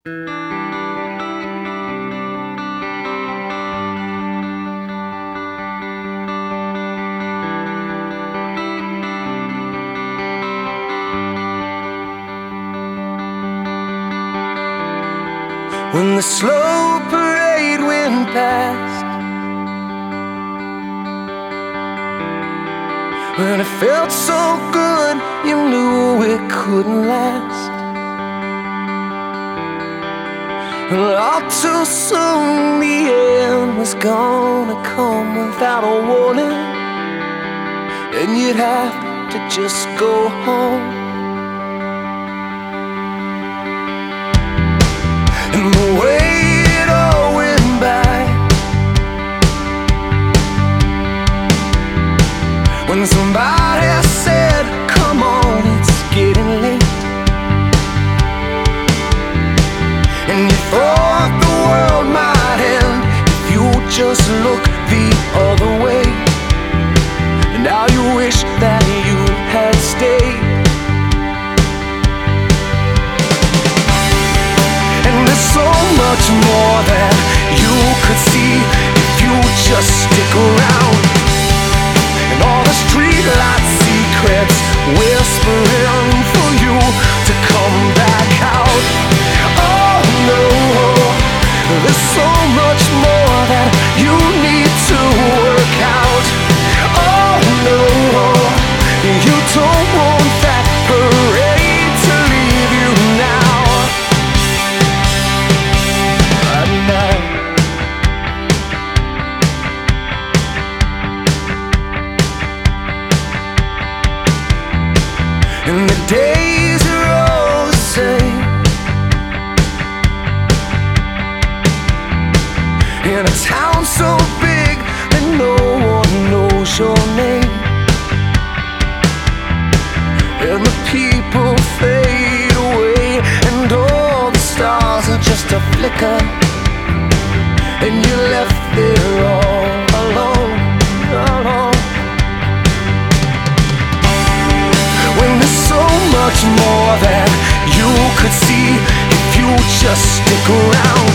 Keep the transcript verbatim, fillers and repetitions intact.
When the slow parade went past, when it felt so good, you knew it couldn't last. And all too soon the end was gonna come without a warning, and you'd have to just go home. And the way it all went by, when somebody said, "Come on, it's getting late," and you thought the world might end if you just look the other way. And now you wish that you had stayed. So much more that you could see if you just stick around. And all the streetlight secrets whispering for you to come back out. Oh no, there's so much more that you need to work out. Oh no, you don't want that parade to leave you now. And the days are all the same in a town so big that no one knows your name. And the people fade away, and all the stars are just a flicker, and you're left there all alone, alone. Much more than you could see if you just stick around.